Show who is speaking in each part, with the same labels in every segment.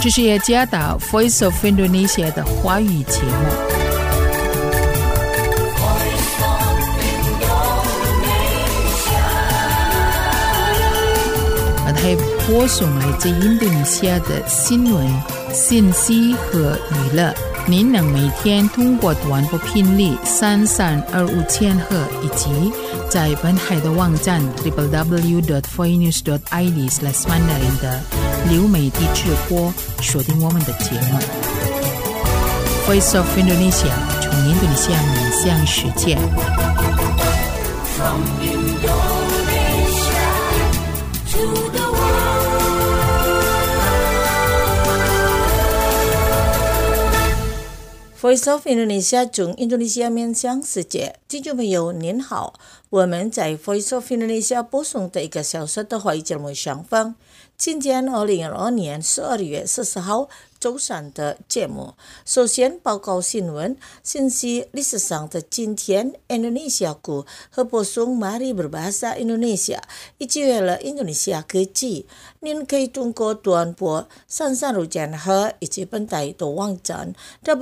Speaker 1: 这是雅加达 Voice of Indonesia 的华语节目。还播送来自印度尼西亚的新闻、信息和娱乐。您能每天通过短波频率3325千赫以及在本海的网站 www.voinews.id/mandarin 的流媒体直播收听我们的节目。Voice of Indonesia 从印度尼西亚面向世界。From Indonesia to the Voice of Indonesia 从印度尼西亚面向世界，听众朋友您好，我们在 Voice of Indonesia 播送的1个小时的华语节目上方。今天2022年12月40号周三的节目，首先报告新闻、信息、历史上的今天、Indonesiaku和播送 Mari Berbahasa Indonesia 以及为了印度尼西亚科技。您可以通过短波3325千赫以及本台的网站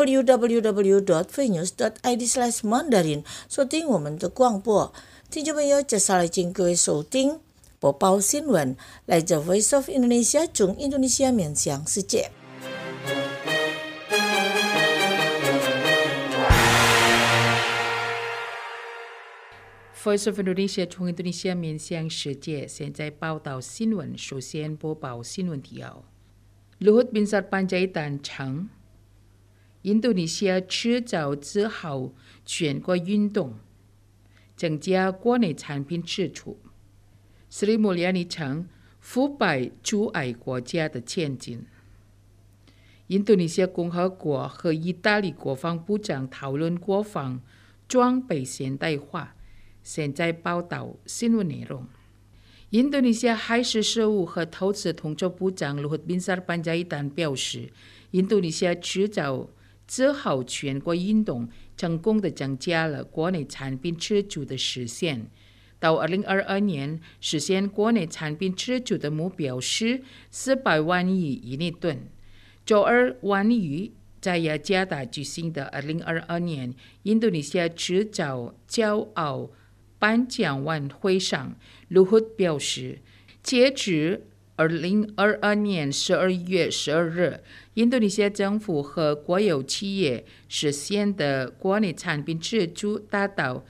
Speaker 1: www.voinews.id/mandarin 收听我们的广播。听众朋友，接下来请各位收听播报新闻，来自 Voice of Indonesia 从印度尼西亚面向世界。Voice of Indonesia 从印度尼西亚面向世界，现在报道新闻。首先播报新闻提要。Luhut Binsar Panjaitan称，印度尼西亚制造自豪全国运动，增加国内产品支出。Sri Mulyani 称，腐败阻碍国家的前进。印度尼西亚共和国和意大利国防部长讨论国防装备现代化。现在报道新闻内容。印度尼西亚海事事务和投资统筹部长 Luhut Binsar Panjaitan 表示，印度尼西亚制造自豪全国运动成功地增加了国内产品支出的实现。到2022年，实现国内产品支出的目标是400万亿印尼盾。周二晚于在雅加达举行的2022年印度尼西亚制造骄傲颁奖晚会上，Luhut表示，截至2022年12月12日，印度尼西亚政府和国有企业实现的国内产品支出达到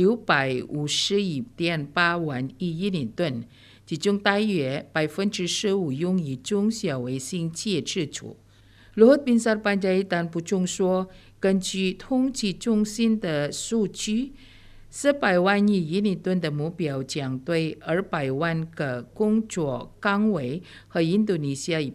Speaker 1: 651.8万亿印尼盾，其中大约15%用于中小微型企业支出。Luhut Binsar Panjaitan 补充说，根据统计中心的数据，400万亿印尼盾的目标将对200万个工作岗位和印度尼西亚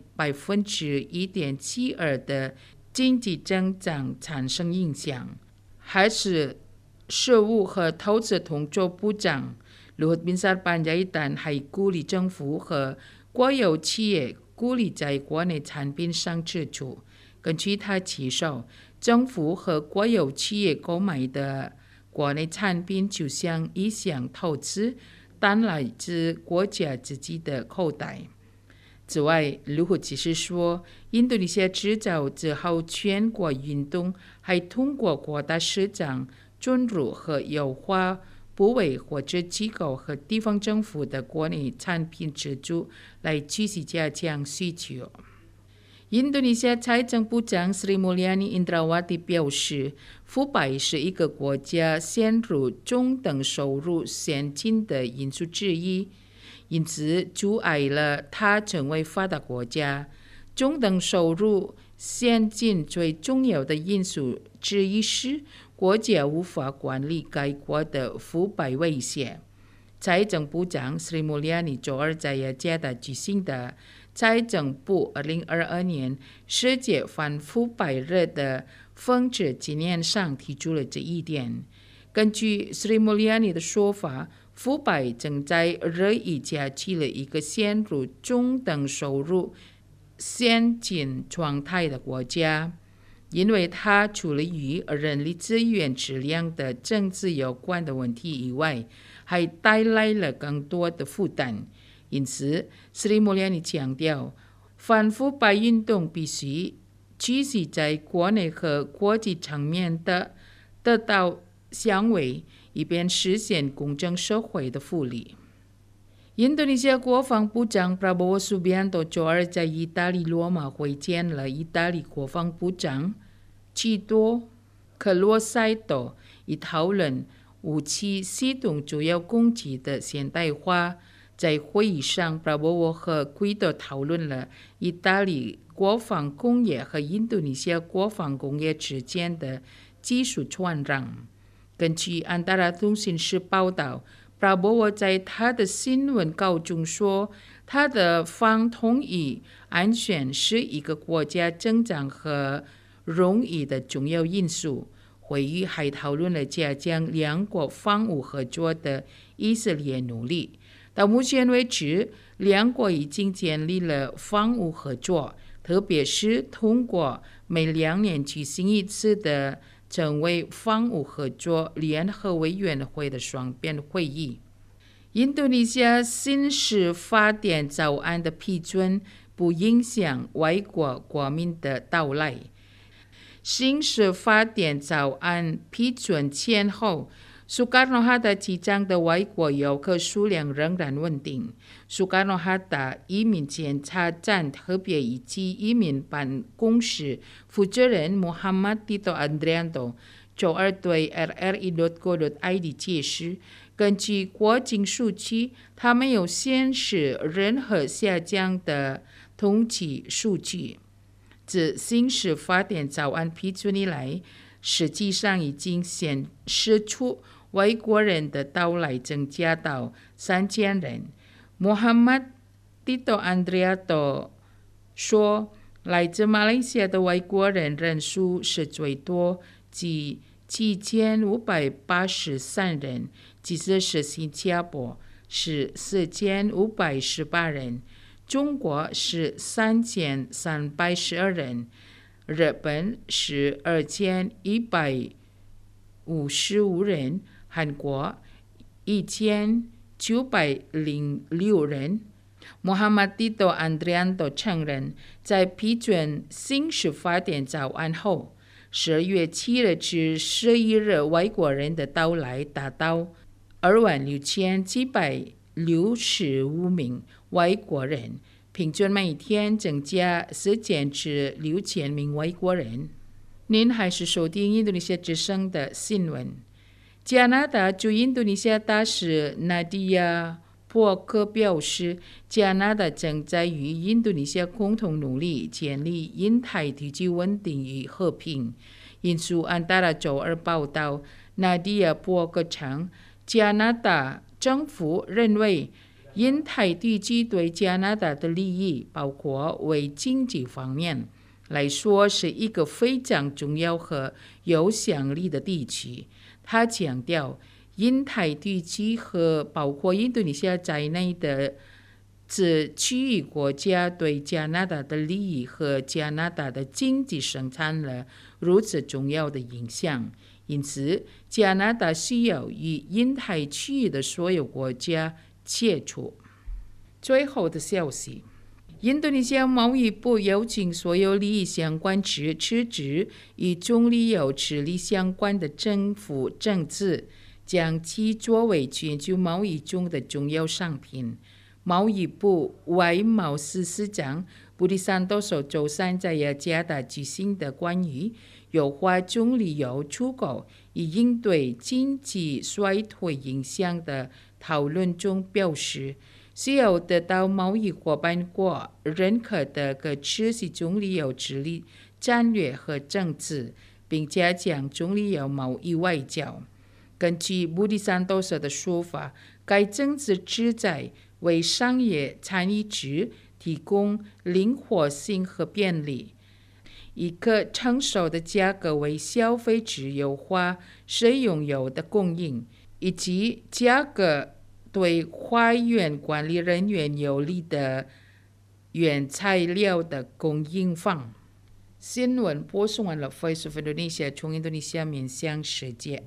Speaker 1: 1.72%的经济增长产生影响。还是事务和投资统筹部长 Luhut Binsar Panjaitan 还鼓励政府和国有企业鼓励在国内产品上支出。根据他介绍，政府和国有企业购买的国内产品就像一项投资，但来自国家自己的口袋。此外，Luhut解释说，印度尼西亚制造自豪全国运动还通过扩大市场准入和优化部委或者机构和地方政府的国内产品支出来继续加强需求。印度尼西亚财政部长 Sri Mulyani Indrawati 表示，腐败是一个国家陷入中等收入陷阱的因素之一，因此阻碍了它成为发达国家。中等收入陷阱最重要的因素之一是国家无法管理该国的腐败威胁。财政部长 Sri Mulyani 周二在雅加达举行的财政部2022年世界反腐败日的峰值纪念上提出了这一点。根据 Sri Mulyani 的说法，腐败正在日益加剧了一个陷入中等收入陷阱状态的国家，因为它除了与人力资源质量的政治有关的问题以外，还带来了更多的负担。因此 Sri Mulyani 强调， 反腐败运动必须继续在国内和国际层面的得到响应，以便实现公正社会的福利。印度尼西亚国防部长 Prabowo Subianto 周二在意大利罗马会见了意大利国防部长基多克罗塞多，以讨论武器系统主要攻击的现代化。在会议上 Prabowo 和基多讨论了意大利国防工业和印度尼西亚国防工业之间的技术传让。根据安达拉通讯社报道，Prabowo 在他的新闻稿中说，他的方同意安全是一个国家增长和荣誉的重要因素。会议还讨论了加强两国防务合作的以色列努力。到目前为止，两国已经建立了防务合作，特别是通过每2年举行一次的成为防务合作联合委员会的双边会议。印度尼西亚新式法典草案的批准不影响外国国民的到来。新式法典草案批准前后，苏卡诺哈达机场的外国游客数量仍然稳定。苏卡诺哈达移民检查站特别以及移民办公室负责人 Muhammad Tito Andrianto 周二对 RRI.co.id 解释，根据国境数据，它没有显示任何下降的统计数据。自新式法典草案批准以来，实际上已经显示出外国人的到来增加到3000人。Muhammad Tito Andrianto 说，来自马来西亚的外国人人数是最多，即7583人，其次是新加坡是4518人，中国是3312人，日本是2155人，韩国1906人。Muhammad Tito Andrianto 承认，在批准新式法典草案后，12月7日至11日外国人的到来达到26765名外国人，平均每天增加4000至6000名外国人。您还是收听印度尼西亚之声的新闻。加拿大驻印度尼西亚大使纳迪亚·波克表示，加拿大正在与印度尼西亚共同努力建立印太地区稳定与和平。引述安达拉周二报道，纳迪亚·波克称，加拿大政府认为印太地区对加拿大的利益，包括为经济方面来说，是一个非常重要和有响力的地区。他强调，印太地区和包括印度尼西亚在内的此区域国家对加拿大的利益和加拿大的经济生产了如此重要的影响，因此加拿大需要与印太区域的所有国家接触。最后的消息，印度尼西亚贸易部邀请所有利益相关者辞职，与总理有治理相关的政府政治，将其作为全球贸易中的重要商品。贸易部外贸司司长布迪桑多索周三在雅加达举行的关于优化总理油出口以应对经济衰退影响的讨论中表示，需要得到贸易伙伴国认可的可持续总理油治理战略和政治，并加强总理油贸易外交。根据布迪桑多索的说法，该政策旨在为商业参与者提供灵活性和便利，以可承受的价格为消费者优化使用油的供应，以及价格对花园管理人员有利的原材料的供应方。新闻播送完了 Voice of Indonesia 从印度尼西亚面向世界。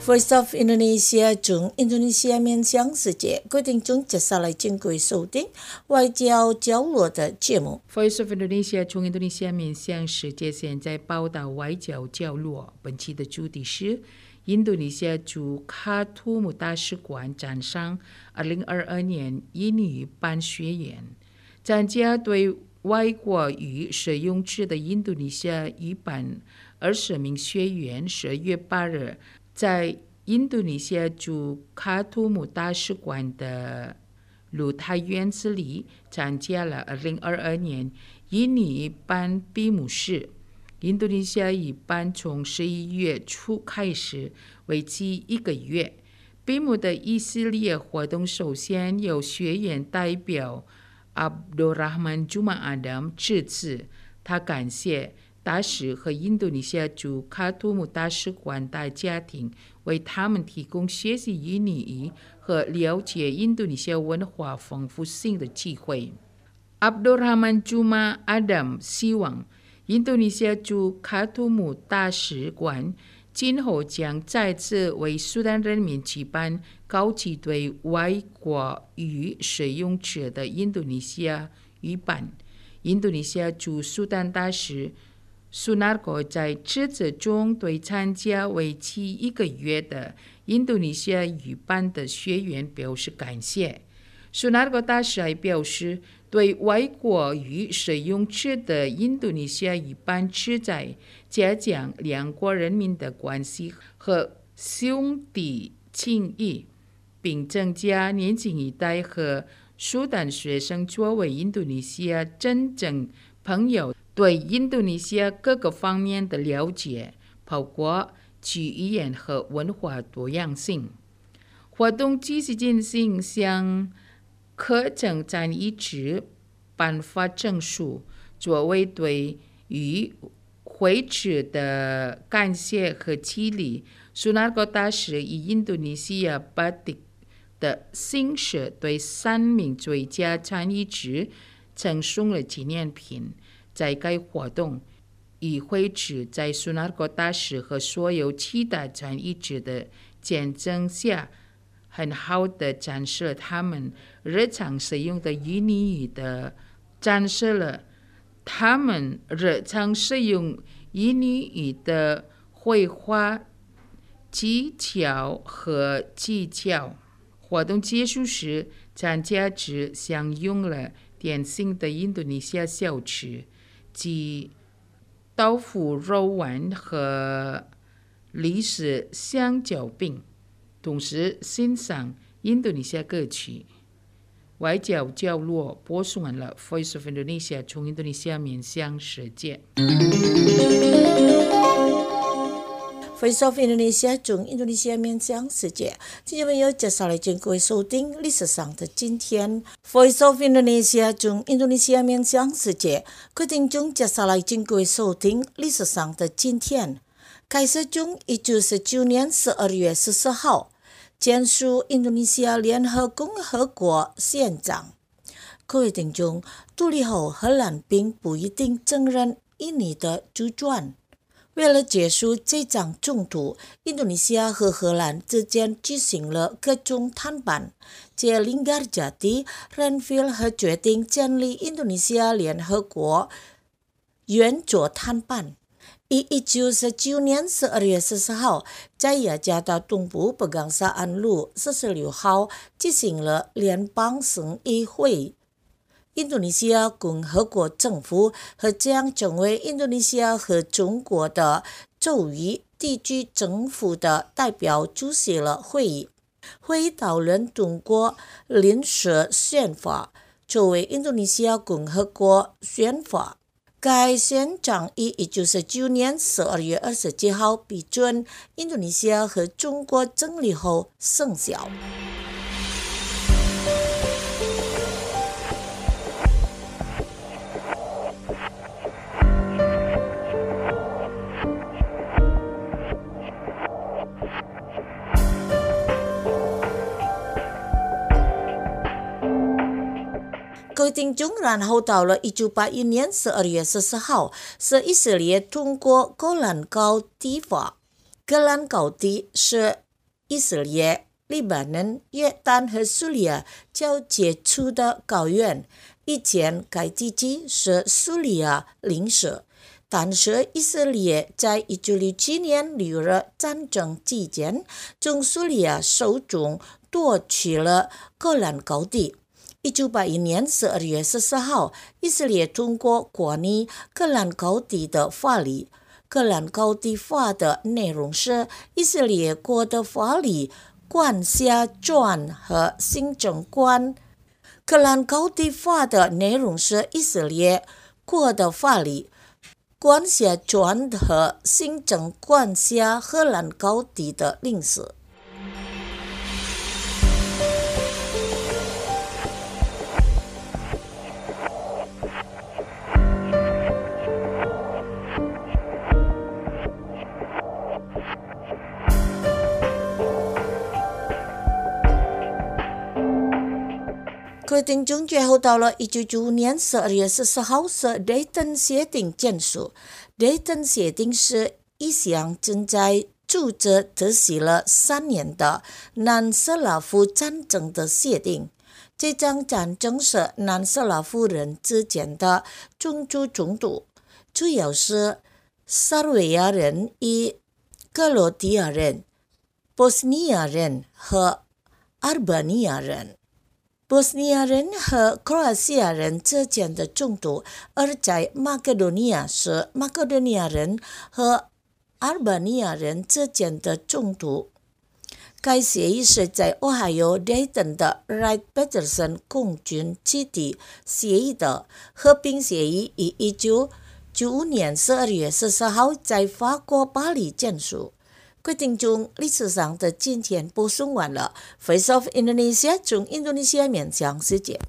Speaker 2: Voice of Indonesia 中印度尼西亚面向世界，各位听众接下来请各位收听外交角落的节目。
Speaker 1: Voice of Indonesia 从印度尼西亚面向世界，现在报道外交角落。本期的主题是印度尼西亚驻卡图姆大使馆展上2022年印尼语班学员，参加对外国语使用制的印度尼西亚语班20名学员12月8日在印度尼西亚驻卡图姆大使馆的露台院子里参加了2022年印尼语班闭幕式。印度尼西亚语班从11月初开始，为期1个月。闭幕的一系列活动首先由学员代表 Abdurrahman Juma Adam 致辞，他感谢大使和印度尼西亚驻卡图姆大使馆大家庭为他们提供学习印尼语和了解印度尼西亚文化丰富性的机会。Abdurrahman Juma Adam 希望印度尼西亚驻卡图姆大使馆今后将再次为苏丹人民举办高级对外国语使用者的印度尼西亚语班。印度尼西亚驻苏丹大使苏纳戈在致辞中对参加为期1个月的印度尼西亚语班的学员表示感谢。苏纳戈大使还表示，对外国语使用制的印度尼西亚语班旨在加强两国人民的关系和兄弟情谊，并增加年轻一代和苏丹学生作为印度尼西亚真正朋友对印度尼西亚各个方面的了解，包括其语言和文化多样性。活动继续进行，向课程展一直颁发证书，作为对于会址的感谢和激励。苏纳戈大使以印度尼西亚巴迪的姓氏对3名最佳参与者赠送了纪念品。在该活动，与会址在苏纳戈大使和所有其他参与者的见证下，很好地展示了他们日常使用的印尼语展示了他们日常使用印尼语的绘画技巧和技巧。活动结束时，参加者享用了典型的印度尼西亚小吃，即豆腐肉丸和栗子香蕉饼，同时欣赏印度尼西亚歌曲。外交角落播送完了 Voice of Indonesia 从印度尼西亚面向世界。
Speaker 2: Voice of Indonesia 从印度尼西亚面向世界，今天朋友接下来请各位收听历史上的今天。Voice of Indonesia 从印度尼西亚面向世界，各位听众接下来请各位收听历史上的今天。开始中1919年12月14号，签署印度尼西亚联合共和国宪章。各位听众，独立后荷兰并不一定承认印尼的主权。为了结束这场冲突，印度尼西亚和荷兰之间举行了各种谈判。在Linggarjati Renville和决定建立印度尼西亚联合国圆桌谈判。以1919年12月14号，在雅加达东部Pegangsaan路46号举行了联邦省议会。印度尼西亚共和国政府和将成为印度尼西亚和中国的周瑜地区政府的代表出席了会议。会议讨论通过临时宪法，作为印度尼西亚共和国宪法。该宪章于1919年12月27号批准印度尼西亚和中国成立后生效。各位听众，然后到了1981年12月14号，是以色列通过戈兰高地法。戈兰高地是以色列、黎巴嫩、约旦和叙利亚交界处的高原。以前该地区是叙利亚领事，但是以色列在1967年6月战争期间从叙利亚手中夺取了戈兰高地。1981年12月14号，以色列通过关于戈兰高地的法律。戈兰高地法的内容是以色列国的法律管辖权和行政官。戈兰高地法的内容是以色列国的法律管辖权和行政管辖戈兰高地的领事。各位听众，最后到了1995年12月14号是雷登协定签署。雷登协定是一项正在组织执行了3年的南斯拉夫战争的协定。这场战争是南斯拉夫人之间的种族冲突，主要是塞尔维亚人与克罗地亚人、波斯尼亚人和阿尔巴尼亚人。波斯尼亚人和克罗西亚人之间的冲突，而在马其顿尼亚是马其顿尼亚人和阿尔巴尼亚人之间的冲突。该协议是在俄亥俄雷登的 Wright-Patterson 空军基地协议的。和平协议于1995年12月14号在法国巴黎签署。各位听众，历史上的今天播送完了 Voice of Indonesia 从印度尼西亚面向世界。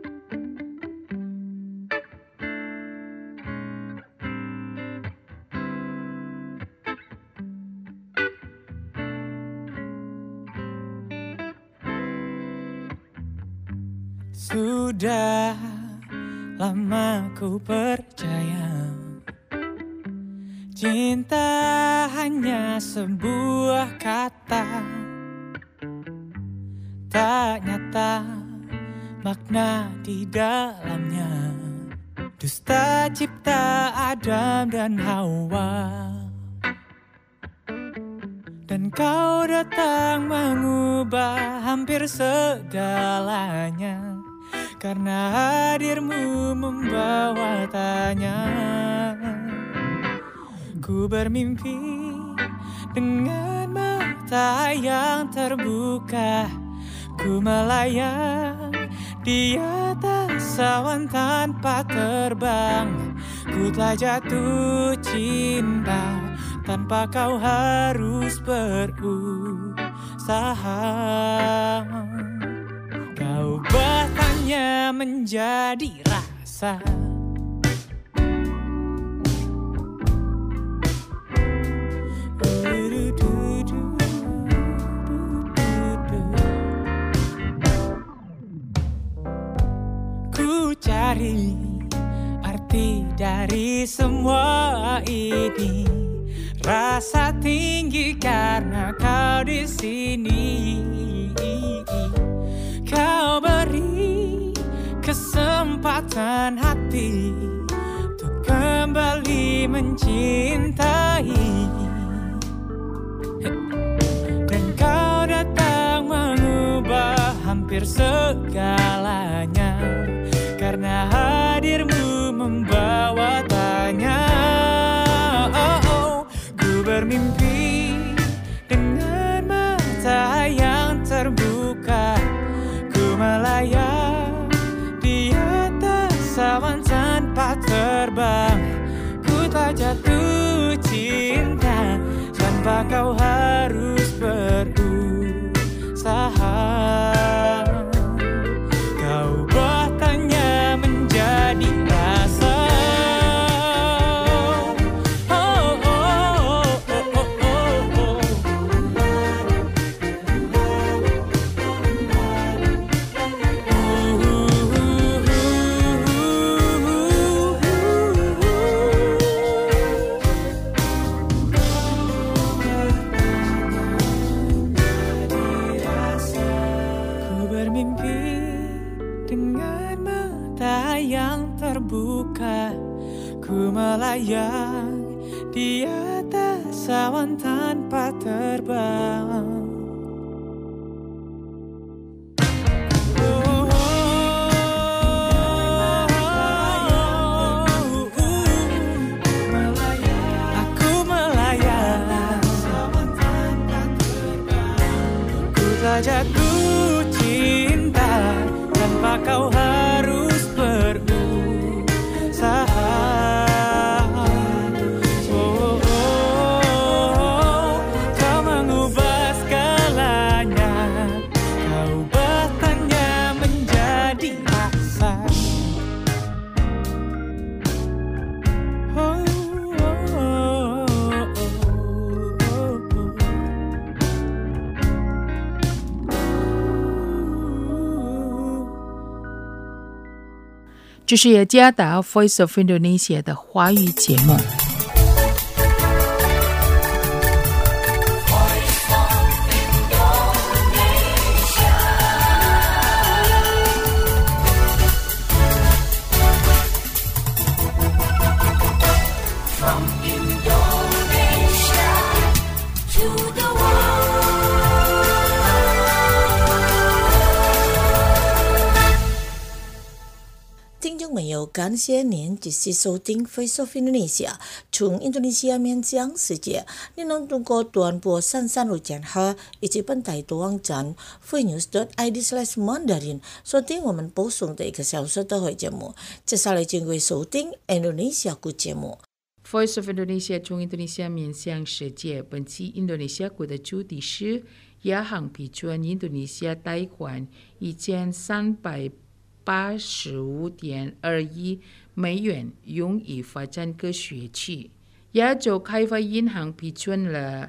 Speaker 3: Sudah lama ku percaya cinta hanya sebuah kata, tak nyata makna di dalamnya. Dusta cipta Adam dan Hawa, dan kau datang mengubah hampir segalanya, karena hadirmu membawa tanya. Ku bermimpi dengan mata yang terbuka, ku melayang di atas awan tanpa terbang. Ku telah jatuh cinta tanpa kau harus berusaha. Kau buatnya menjadi rasa, ku cari arti dari semua ini. Rasa tinggi karena kau di sini. Kau beri kesempatan hati untuk kembali mencintai, dan kau datang mengubah hampir segalanya, karena hadirmu membawa tanya. Ku bermimpi dengan mata yang terbuka, ku melayang di atas awan tanpa terbang. Ku tak jatuh cinta tanpa kau harus berusaha. Kau buatnya menjadi rasa. melayang di atas awan tanpa terbang. Aku melayang ku jatuh cinta tanpa kau harus berusaha. Kau mengubah segalanya, kau ubahkannya menjadi asa.
Speaker 1: "这是雅加达 Voice of Indonesia 的华语节目。
Speaker 2: 听众朋友，感谢您继续收听 Voice of Indonesia 从印度尼西亚面向世界。您能通过短波33路线和以及本台的网站 voinews.id/mandarin 收听我们播送的1个小时的会节目。接下来请各位收听 Indonesia 国节目。
Speaker 1: Voice of Indonesia 从印度尼西亚面向世界。本期印度尼西亚国的主题是亚航批准印度尼西亚贷款1385.2亿美元，用以发展各学区。亚洲开发银行批准了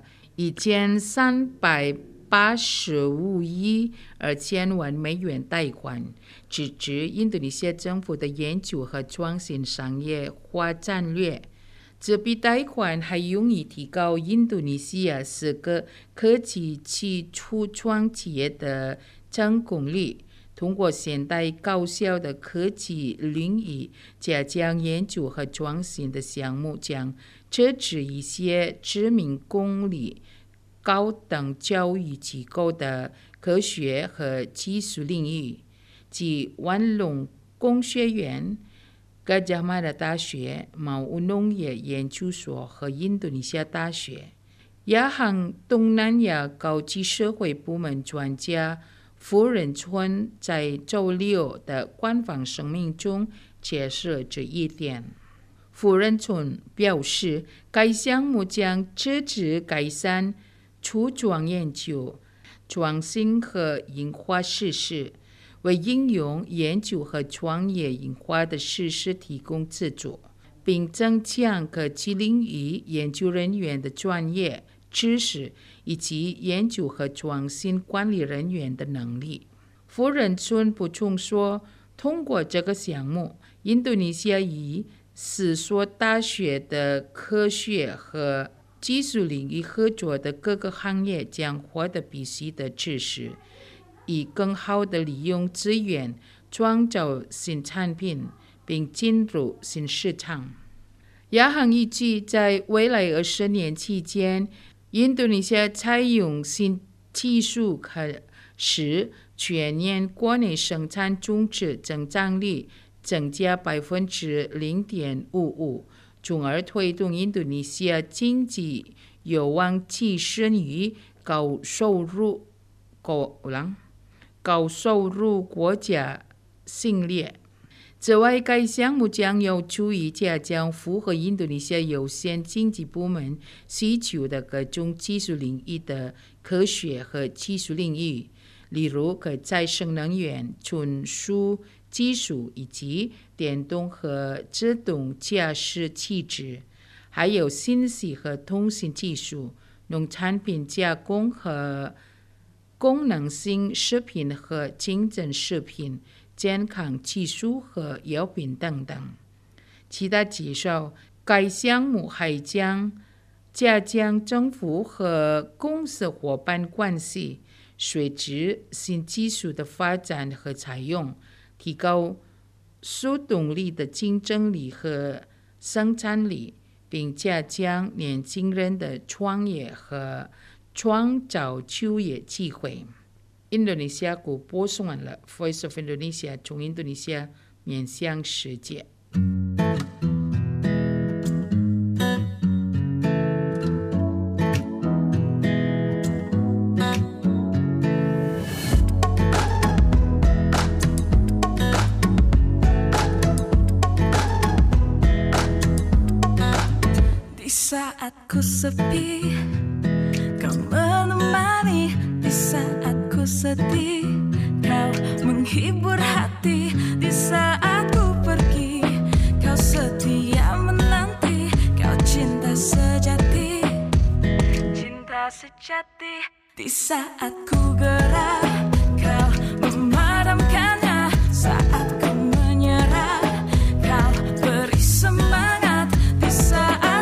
Speaker 1: 1385亿2千万美元贷款，支持印度尼西亚政府的研究和创新商业化战略。这笔贷款还用以提高印度尼西亚4个科技初创企业的成功率，通过现代高效的科技领域加强研究和创新的项目，将支持一些知名公立高等教育机构的科学和技术领域，即万隆工学院、Gadjah Mada 大学、毛乌农业研究所和印度尼西亚大学。亚航东南亚高级社会部门专家夫人村在周六的官方声明中解释了这一点。夫人村表示，该项目将支持改善初创研究、创新和研发实施，为应用研究和创业研发的实施提供资助，并增强科技领域研究人员的专业知识以及研究和创新管理人员的能力。夫人村补充说，通过这个项目，印度尼西亚与4所大学的科学和技术领域合作的各个行业将获得必须的知识，以更好地利用资源，创造新产品，并进入新市场。亚航预计在未来20年期间，印度尼西亚采用新技术使全年国内生产总值增长率增加 0.55%， 从而推动印度尼西亚经济有望跻身于高收入国家行列。此外，该项目将有助于加强符合印度尼西亚有限经济部门需求的各种技术领域的科学和技术领域，例如可再生能源、纯素技术以及电动和自动驾驶汽车，还有信息和通信技术、农产品加工和功能性食品和精准食品、健康技术和药品等等。其他介绍，该项目还将加强政府和公司伙伴关系，随着新技术的发展和采用，提高速动力的竞争力和生产力，并加强年轻人的创业和创造就业机会。印度尼西亚国播送完了 Voice of Indonesia 从印度尼西亚面向世界。
Speaker 4: Saat ku sepi, kau menemani. Di saat ku sedih, kau menghibur hati. Di saat ku pergi, kau setia menanti. Kau cinta sejati, cinta sejati. Di saat ku gerah, kau memadamkannya. Saat ku menyerah, kau beri semangat. Di saat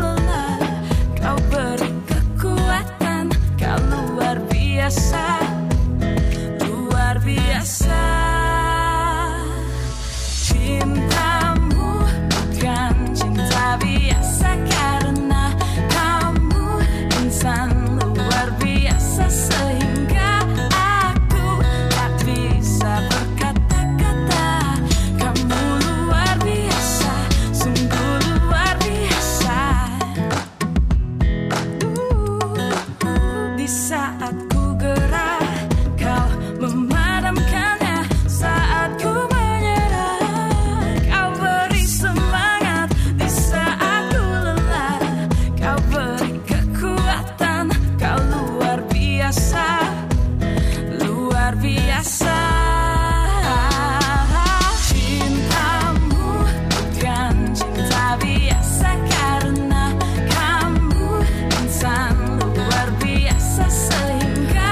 Speaker 4: luar biasa. Cintamu bukan cinta biasa, karena kamu insan luar biasa, sehingga aku tak bisa berkata-kata. Kamu luar biasa, sungguh luar biasa. Di saat memadamkannya, saat ku menyerah, kau beri semangat. Di saat ku lelah, kau beri kekuatan. Kau luar biasa, luar biasa. Cintamu bukan cinta biasa, karena kamu insan luar biasa, sehingga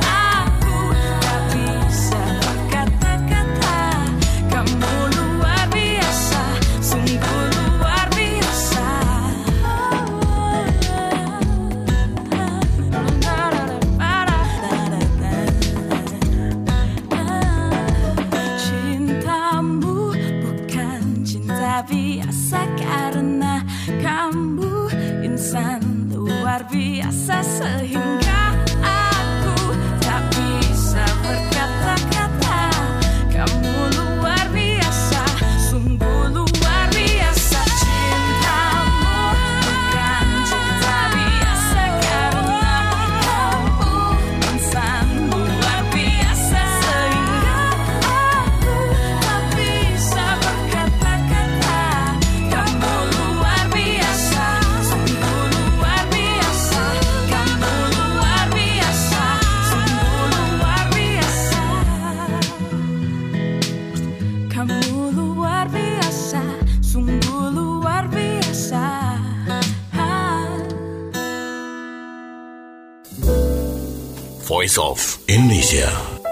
Speaker 4: biasa, karena kamu insan luar biasa, sehingga aku tak bisa berkata-kata. Kamu luar biasa, sungguh luar biasa. Cintamu bukan cinta biasa, karena kamu insan luar biasa, sehingga aku tak bisa berkata-kata. Kamu luar biasa, sungguh luar biasa. Kamu luar biasa, sungguh luar biasa. Kamu luar biasa, sungguh luar biasa.
Speaker 5: Voice of Indonesia.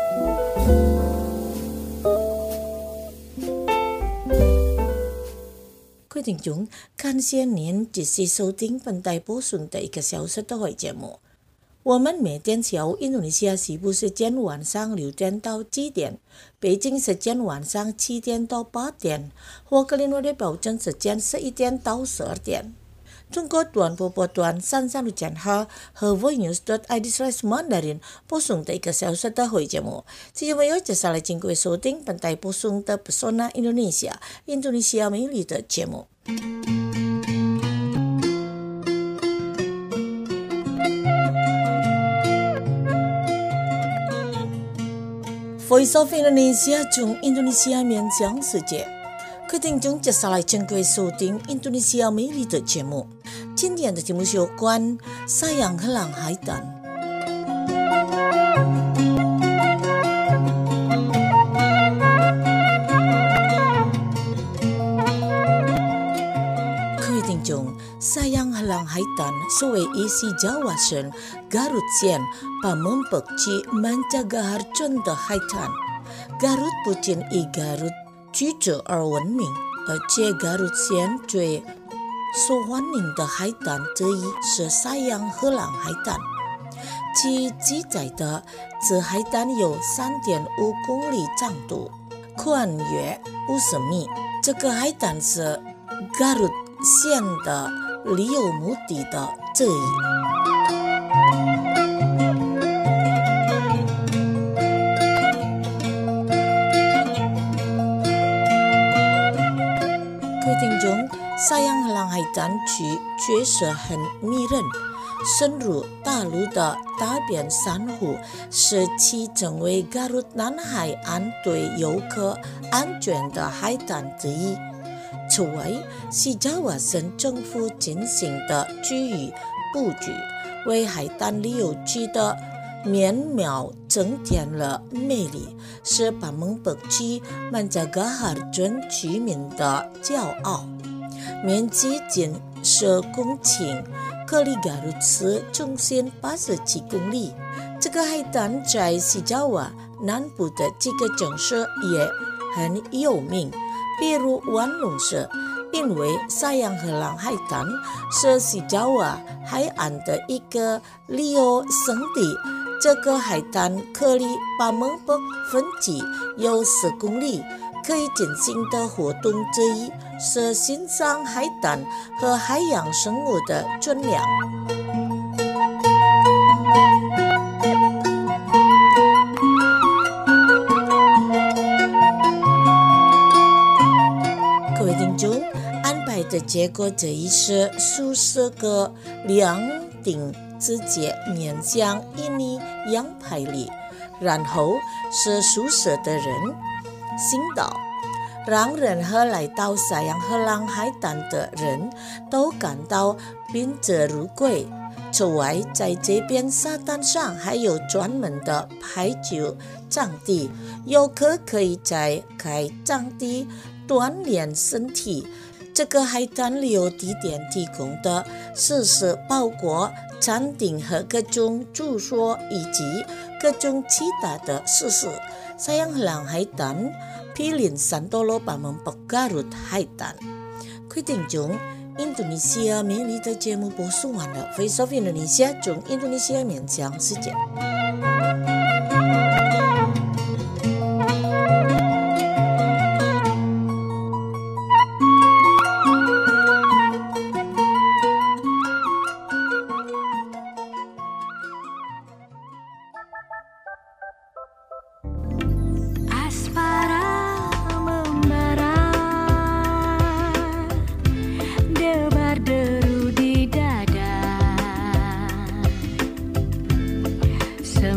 Speaker 2: 各位听众，感谢您继续收听本台播送的1个小时的会节目。我们每天由印度尼西亚西部时间晚上6点到7点，北京时间晚上7点到8点，或格林威治标准时间11点到12点。中国短波段33.2赫和 voinews.id/Mandarin 播送的1个小时的会节目。今天我又介绍了经过收听本台播送的 Pesona Indonesia 印度尼西亚美丽的节目。Voice of Indonesia 从印度尼西亚面向世界。各位听众，接下来请各位收听印度尼西亚美丽的节目。今天的节目是有关Sayang Helang Haitan。各位听众，Sayang Helang Haitan 所谓isi Jawasan Garut Sian Pamempekci Mencegah的Haitan。Garut Putin i Garut 居者而闻名，而且 Garut Sian 最受欢迎的海胆之一是Sayang Helang Haitan。其记载的此海胆有 3.5 公里长度，宽约50米。这个海胆是 Garut 现的里有目的的这一。各位听众，沙洋和浪海单曲确实很迷人，深入大陆的大片珊瑚使其成为加入南海岸对游客安全的海滩之一。此外，西爪哇省政府进行的区域布局，为海滩旅游区的面貌增添了魅力，是巴蒙北区曼加嘎哈尔镇居民的骄傲。面积近10公顷，克里加鲁茨中心87公里。这个海滩在西爪哇南部的几个城市也很有名，比如万隆市，因为沙洋和浪海滩是西爪哇海岸的一个旅游胜地。这个海滩距离巴蒙北分级有10公里，可以进行的活动之一是欣赏海滩和海洋生物的尊良。各位听众，安排的结果这一是数十个两顶直接面向印尼洋排里，然后是数十的人行道，让任何来到沙洋和浪海滩的人都感到宾至如归。此外，在这边沙滩上还有专门的排球场地，游客可以在该场地锻炼身体。这个海滩旅游地点提供的设施包括餐厅和各种住所以及各种其他的设施。沙洋和浪海滩毗邻山多罗巴蒙北加鲁海滩。各位听众，印度尼西亚美丽的节目播送完了，非收印度尼西亚从印度尼西亚面向世界。
Speaker 4: Debar deru di dada.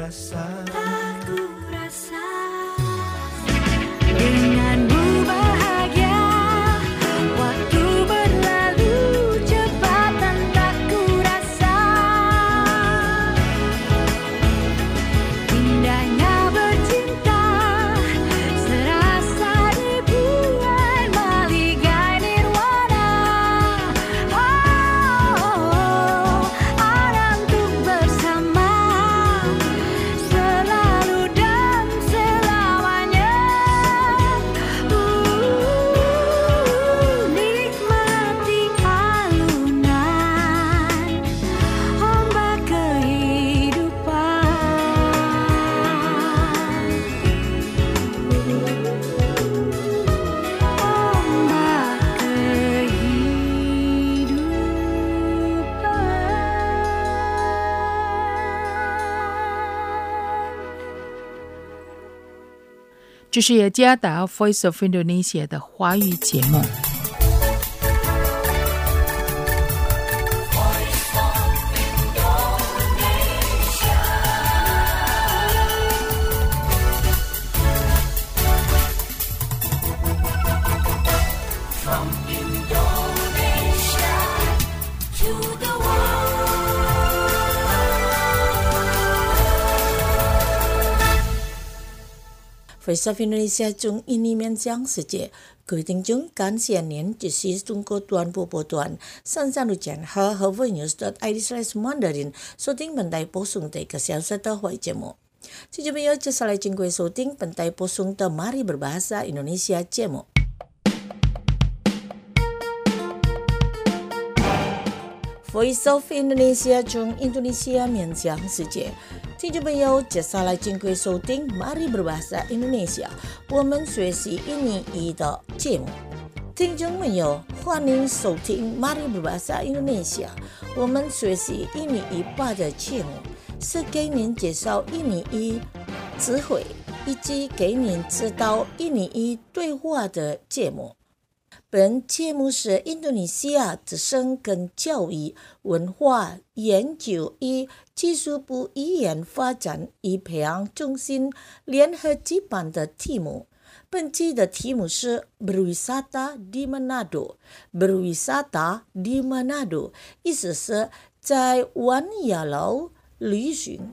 Speaker 3: rasa.
Speaker 4: Aku rasa denganmu bahagia. Waktu berlalu cepat dan tak kurasa. Indahnya bercinta serasa di bulan maligai nirwana. Ada untuk bersama selalu dan selamanya. Nikmati alunan ombak kehidupan. Ombak kehidupan.
Speaker 1: 这是雅加达 Voice of Indonesia 的华语节目。
Speaker 2: Voice of Indonesia 中印尼面向世界，各位听众，感谢您支持中国短波波段上上路讲和 havernews.id/mandarin 收听本台播送的1个小时的华语节目。听众朋友，接下来请各位收听本台播送的 Mari Berbahasa Indonesia 节目。Voice of Indonesia 中印度尼西亚面向世界。听众朋友，接下来请各位收听 Mari Berbahasa Indonesia 我们学习印尼语的节目。听众朋友，欢迎收听 Mari Berbahasa Indonesia 我们学习印尼语吧的节目，是给您介绍印尼语词汇以及给您知道印尼语对话的节目。本节目是印度尼西亚资深跟教育、文化研究与技术部语言发展与培养中心联合举办的题目。本期的题目是 Berwisata di Manado。Berwisata di Manado 意思是在湾亚楼旅行。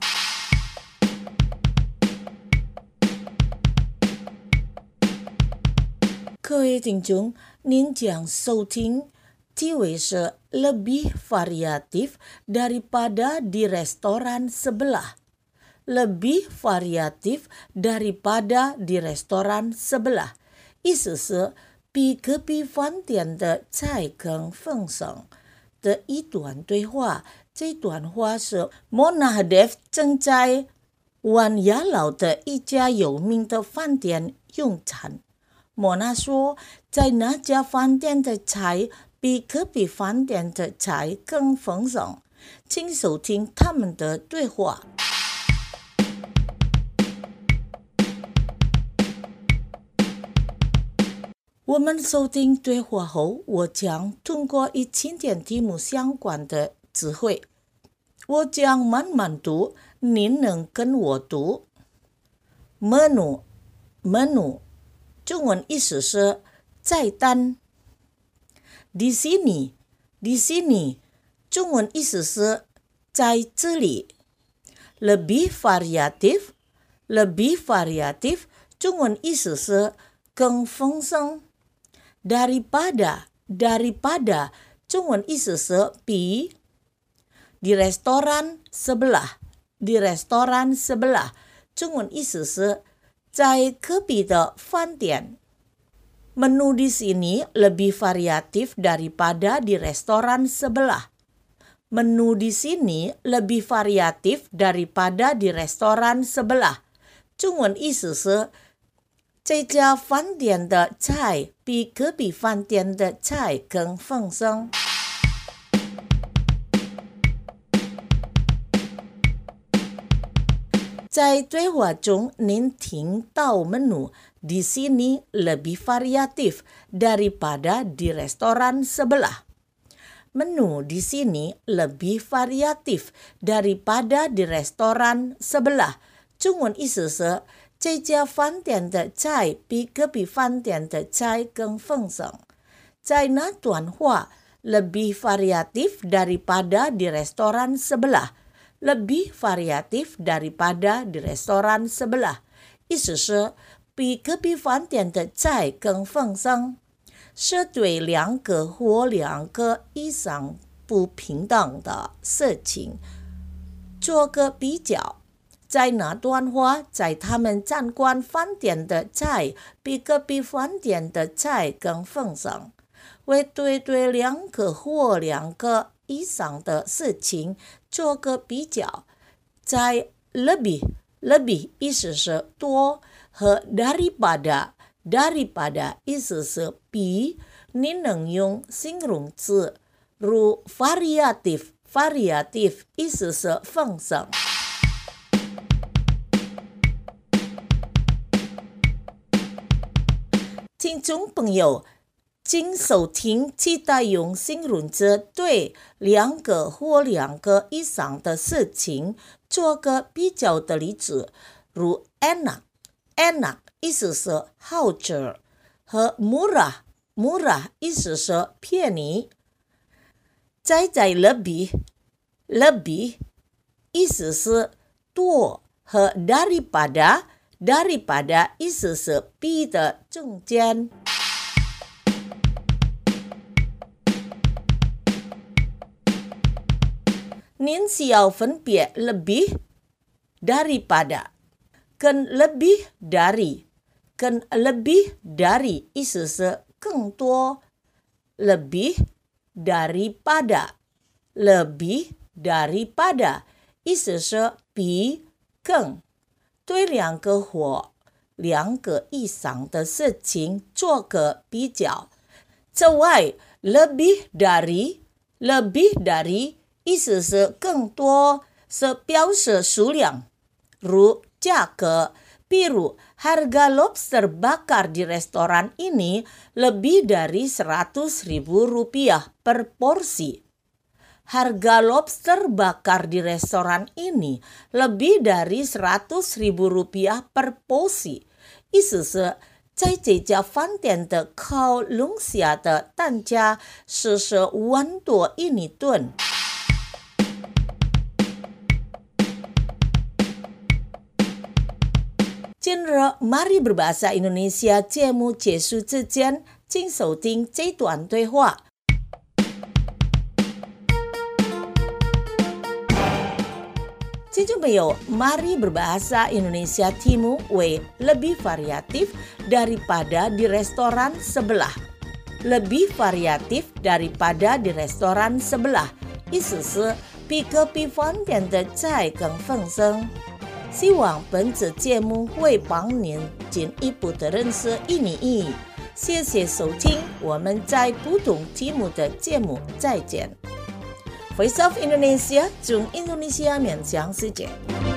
Speaker 2: 各位听众，您将收听题为是 lebih variatif daripada di restoran sebelah. Lebih variatif daripada di restoran sebelah. 意思是比隔壁饭店的菜更丰盛的一段对话。这段话是 Mona Hadef 正在湾亚楼的一家有名的饭店用餐。莫娜说，在那家饭店的菜比隔壁饭店的菜更丰盛。请收听他们的对话。我们收听对话后，我将通过与今天题目相关的词汇，我将慢慢读，您能跟我读。menu 中文意思是菜单。di sini 中文意思是在这里。lebih variatif 中文意思是更丰盛。daripada 中文意思是比。di restoran sebelah 中文意思是在隔壁的饭店。Menu di sini lebih variatif daripada di restoran sebelah. Menu di sini lebih variatif daripada di restoran sebelah. 中文意思是这家饭店的菜比隔壁饭店的菜更丰盛。在对话中，您听到 menu di sini lebih variatif daripada di restoran sebelah. Menu di sini lebih variatif daripada di restoran sebelah. 中文意思是这家饭店的菜比隔壁饭店的菜更丰盛。在那段话 lebih variatif daripada di restoran sebelah. Lebih variatif daripada di restoran sebelah. 意思是比隔壁饭店的菜更丰盛。是对两个或两个以上不平等的事情做个比较。在那段话，在他们参观饭店的菜比隔壁饭店的菜更丰盛，会对两个或两个以上的事情做个比较。在 lebih 意思是多和 daripada 意思是比，你能用形容词如 variatif 意思是丰盛。听众朋友，请收听，期待用形容词对两个或两个以上的事情做个比较的例子，如 enak 意思是好吃，和 murah 意思是便宜。在 lebih 意思是多，和 daripada 意思是比的中间。您需要分别 lebih daripada 跟 lebih dari 意思是更多， lebih daripada 意思是比更，对两个或两个以上的事情做个比较。此外 lebih dari 意思是更多，是表示数量，如价格。比如 harga lobster bakar di restoran ini lebih dari 100.000 rupiah per porsi. Harga lobster bakar di restoran ini lebih dari 100.000 rupiah per porsi. 意思是在这家饭店的烤龙虾的单价40万多一顿。今日 Mari Berbahasa Indonesia 节目结束之前，请收听这段对话。听众朋友 Mari Berbahasa Indonesia Timur W lebih variatif daripada di restoran sebelah. Lebih variatif daripada di restoran sebelah 意思是比隔壁饭店的菜更丰盛。希望本次节目会帮您进一步的认识印尼。谢谢收听，我们在不同题目的节目再见。Voice of Indonesia 中 Indonesia 面向世界。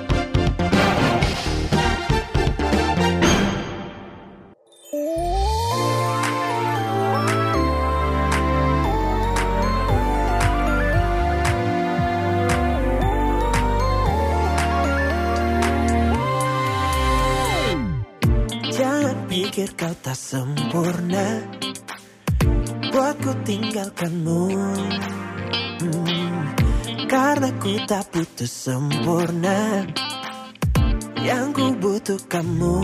Speaker 3: Pikir kau tak sempurna, buatku tinggalkanmu. Karena ku tak butuh sempurna, yang ku butuh kamu.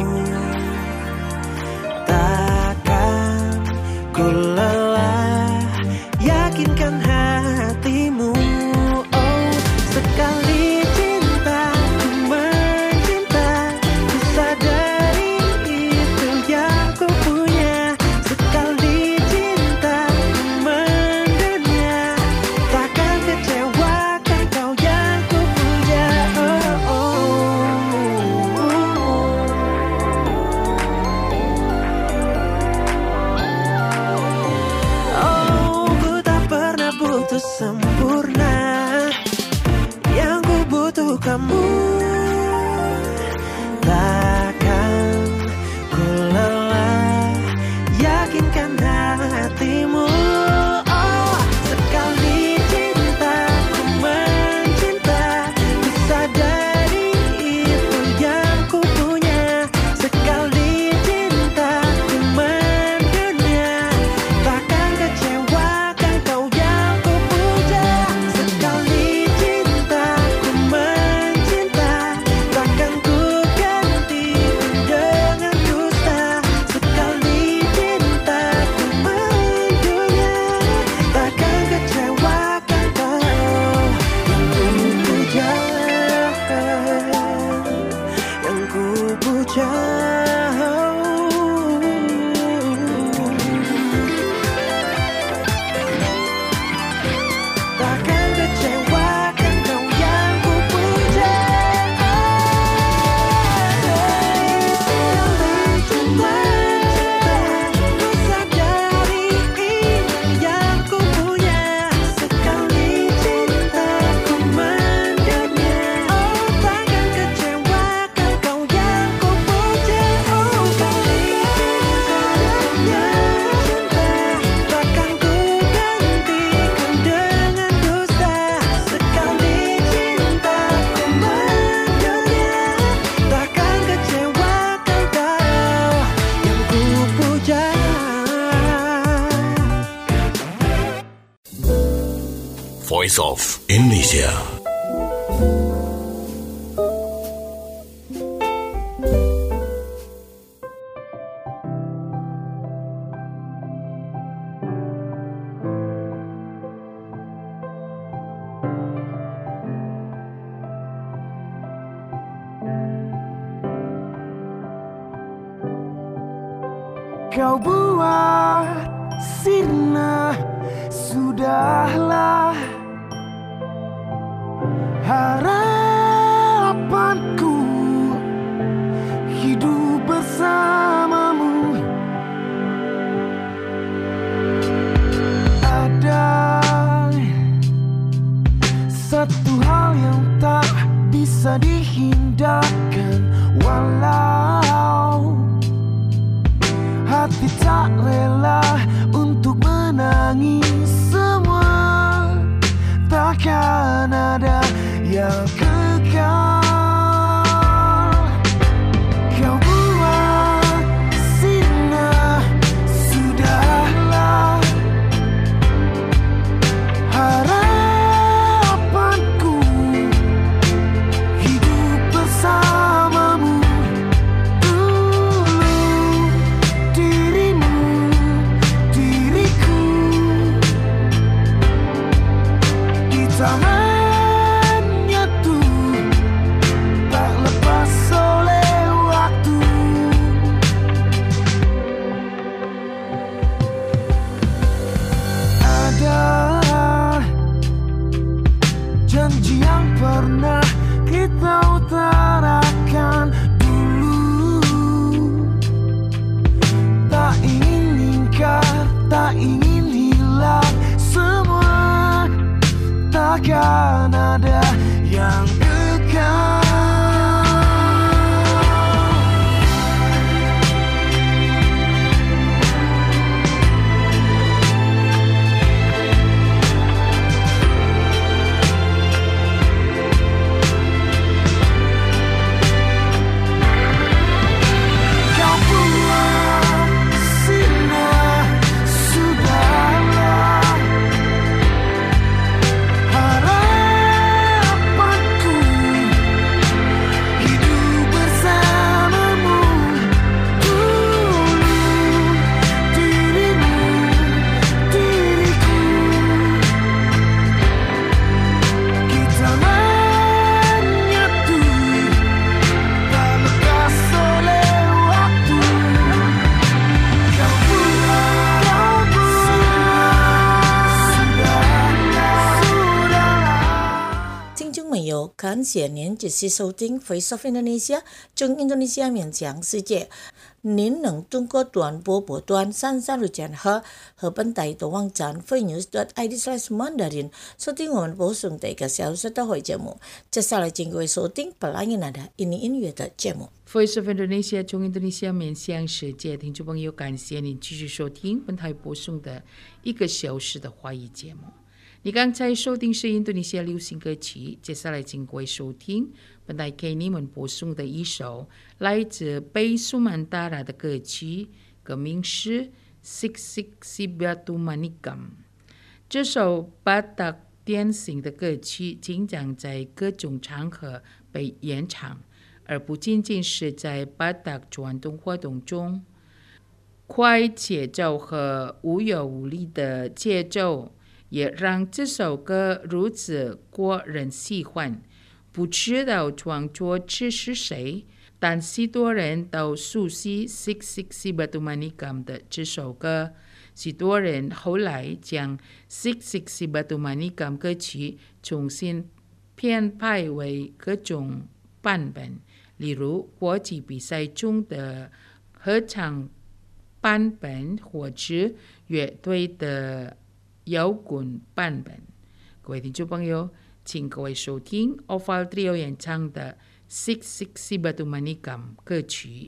Speaker 3: Takkan ku lelah, yakinkan hatimu. Oh, sekali cinta ku mencinta, ku sadari itu yang ku punya. Sekali cinta ku mendunia, takkan kecewakan kau yang ku puja. Takkan kecewakan kau yang ku puja. Sekali cinta, ku sadari ini yang ku punya. Sekali cinta ku mendunia. Oh, takkan kecewakan kau yang ku puja. Oh, sekali cinta, takkan ku gantikan dengan dusta. Sekali cinta ku mendunia, takkan kecewakan kau yang ku puja.
Speaker 5: Voice of Indonesia.
Speaker 3: Kau buat sirna, sudahlah harapanku hidup bersamamu. Ada satu hal yang tak bisa dihindarkan, walau hati tak rela untuk menangis, semua takkan ada yang kekal. Kau buat sirna, sudahlah harapanku hidup bersamamu. Zamannya tuh tak lepas oleh waktu. Ada janji yang pernah kita utarakan dulu, tak ingin ingkar, tak ingin hilang, semua takkan ada yang kekal. Kau buat sinar, sudahlah harapanku hidup bersamamu. Dulu dirimu, diriku, kita menyatu tak lekas oleh waktu. Kau buat sudahlah.
Speaker 2: 听众朋友，感谢您继续收听 Voice of Indonesia 中印度尼西亚面讲世界。您能通过短波波段33和本台的网站 freenews.id/mandarin 收听我们播送的一个小时的会节目。接下来请各位收听本来的印尼音乐的节目。
Speaker 1: Voice of Indonesia 中印度尼西亚面向世界，听众朋友，感谢您继续收听本台播送的一个小时的华语节目。你刚才收听是印度尼西亚流行歌曲，接下来请各位收听本台给你们播送的一首来自贝苏曼达拉的歌曲，歌名是《Siksik Si Batu Manikam》。这首巴达典型的歌曲经常在各种场合被演唱，而不仅仅是在巴达传统活动中。快节奏和无忧无虑的节奏也让这首歌如此国人喜欢。不知道创作者是谁， 但许多人都熟悉《Siksik Sibatu Manikam》的这首歌，许多人后来将《Siksik Sibatu Manikam》歌曲重新编排为各种版本，例如国际比赛中的合唱版本，或者乐队的摇滚版本。各位听众朋友，请各位收听 Oval Trio 演唱的《Siksik Sibatu Manikam》歌曲。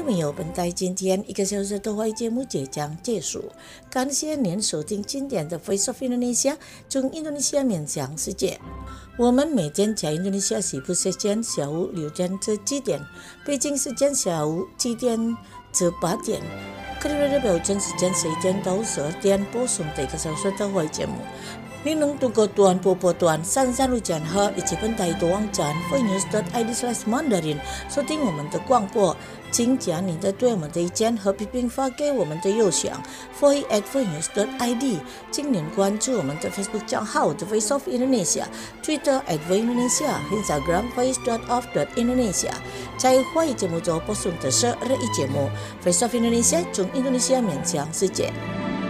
Speaker 2: 众朋友，本台今天1个小时的华语节目即将结束，感谢您收听今天的 Voice of Indonesia 从印度尼西亚面向世界。我们每天在印度尼西亚西部时间下午6点至7点，北京时间下午7点至8点，克里瑞标准时间11点到12点播送的1个小时的华语节目。您能透过短波波段33路站和以及本台的网站 voinews.id/mandarin 收听我们的广播。请将你的对我们的意见和批评发给我们的邮箱 voice@voinews.id。请您关注我们的 Facebook 账号 The Voice of Indonesia， Twitter @voindonesia， Instagram voice.of.indonesia。在华语节目中播送的是日语节目 Voice of Indonesia 从印度尼西亚面向世界。